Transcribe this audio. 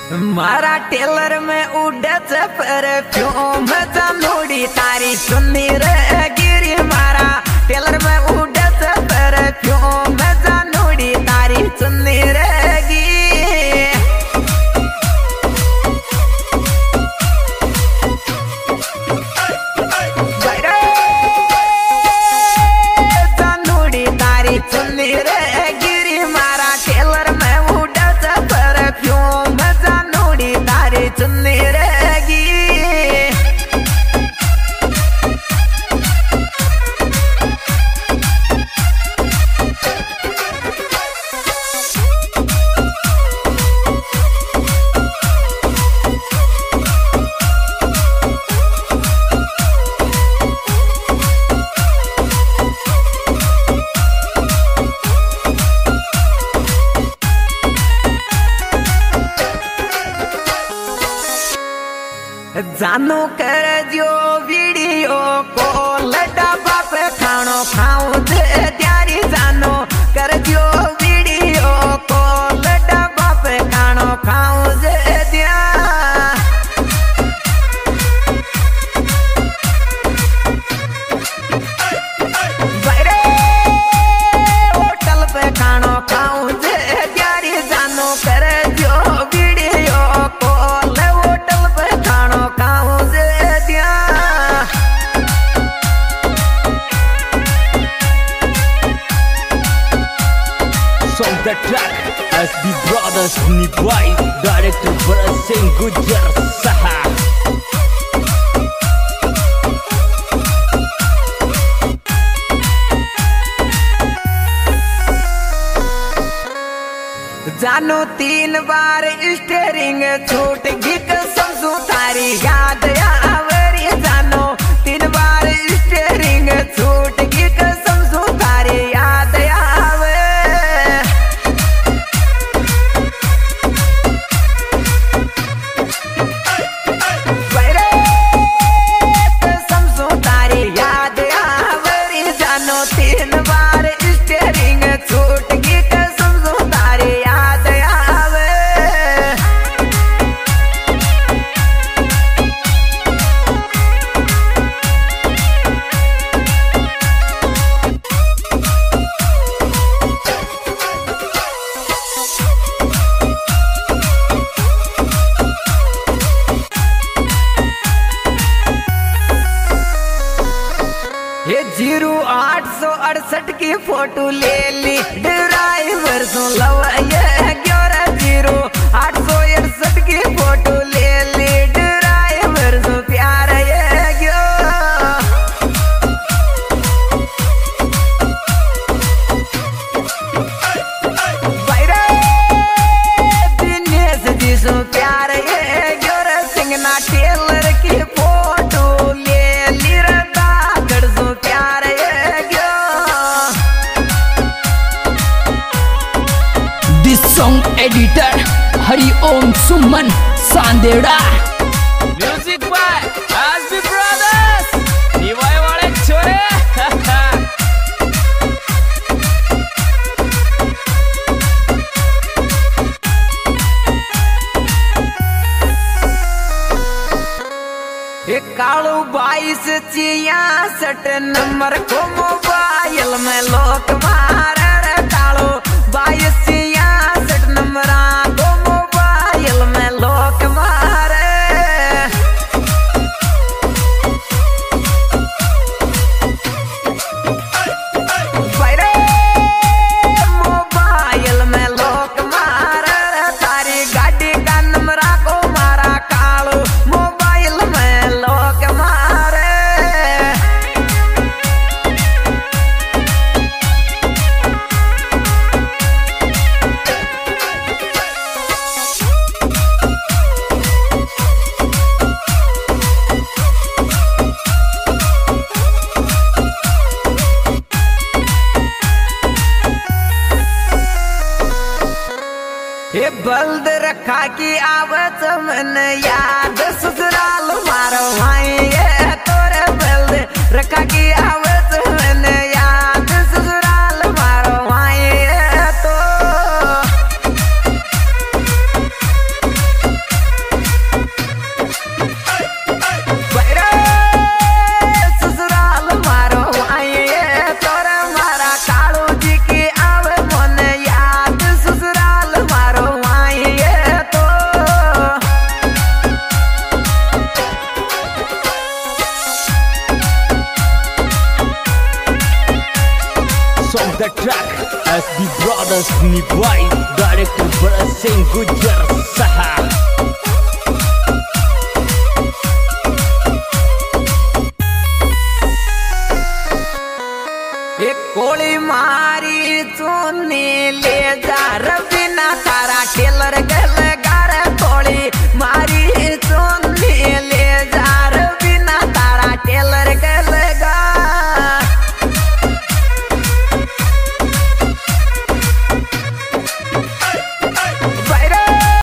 मारा टेलर में उड़े परफ्यूम जानोड़ी तारी चुन्नी रे गिरी मारा टेलर में उड़े परफ्यूम जानोड़ी तारी चुन्नी रे जानोड़ी तारी चुन्नी रे गिरी मारा टेलर में उड़े परफ्यूम जानोड़ी तारी चुन्नी रहेगी। जानो कर जो वीडियो कॉल डब्बा पे खानो खाऊं दे त्यारी जानो कर जो वीडियो कॉल डब्बा पे खानो खाऊं दे दिया बैरे होटल पे खानो खाऊं दे त्यारी जानो कर जो वीडियो कॉल होटल पे खानो खाऊं दे दिया। Song the track SB Brothers Nibai Director Bharat Singh Gujar Saha जानो 3 बार स्टेरिंग छूट गई कसम तारी याद आवरी जानो 3 बार स्टेरिंग छूट गई कसम तारी याद आवे बैरे कसम तारी याद आवरी जानो 3 बार स्टेरिंग छूट गई कसम तारी याद आवे। ये 0868 की फोटो ले ली ड्राइवर सो लवाए 0868 की फोटो ले ली ड्राइवर सो प्यार ये गयो बैरे दिनेश जी सो प्यार ये गयो रे सिंगना टेलर की फोटो ले ली रे दागड़ सो प्यार ये गयो। This song editor Hari Om Suman Sandera music by SB Brothers निवाय वाले छोरे एक कालू 2266 नंबर को मोबाइल में लोक मारे रे कालू 2266 नंबर को मोबाइल में लोक मारे बैरे मोबाइल में लोक मारे रे तारी गाड़ी का नंबर को मारा कालू मोबाइल में लोक मारे। ये बल्द रखा की आवत मन याद ससुराल मारो भाई ये तोरे बल्द रखा की आवत मन याद ससुराल मारो भाई ये तो Brothers Nipai, Director Barasin Gujar Saha.